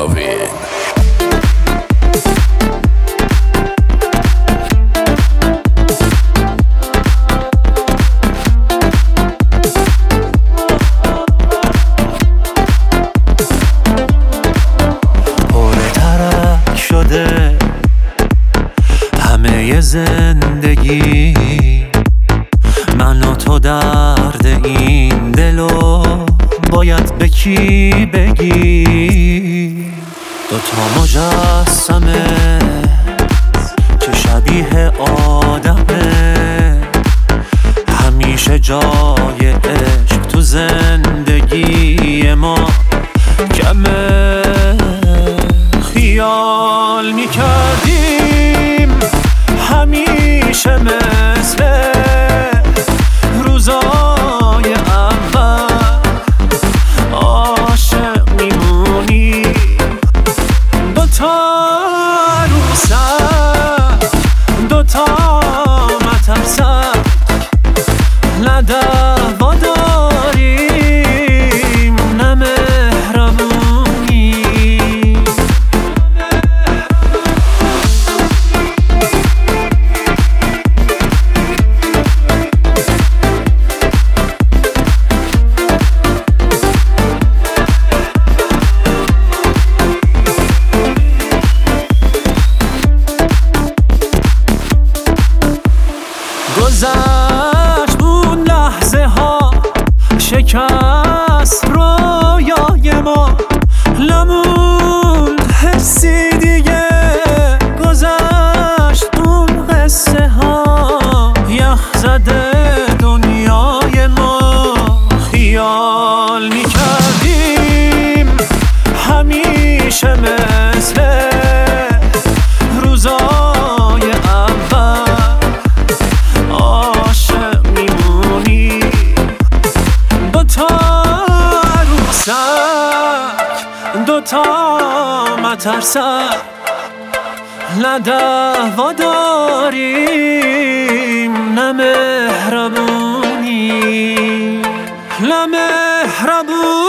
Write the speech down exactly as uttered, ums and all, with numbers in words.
Halloween. شده همه زندگی، من و تو درد این دلو باید به کی بگی؟ دوتا مجسمه که شبیه آدمه، همیشه جای عشق تو زندگی ما کمه. خیال میکردیم همیشه مثل روزای اول عاشق میمونی، دوتا عروسک دوتا مترسک، نه دعوا داریم نه مهربونی. گذشت اون لحظه ها، شکست رویای ما، نموند حسی دیگه. گذشت اون قصه ها، یخ زده دنیای ما. خیال میکردیم همیشه مثل روزای اول عاشق میمونی، دوتا عروسک دوتا مترسک، نه دعوا داریم نه مهربونی نه مهربونی.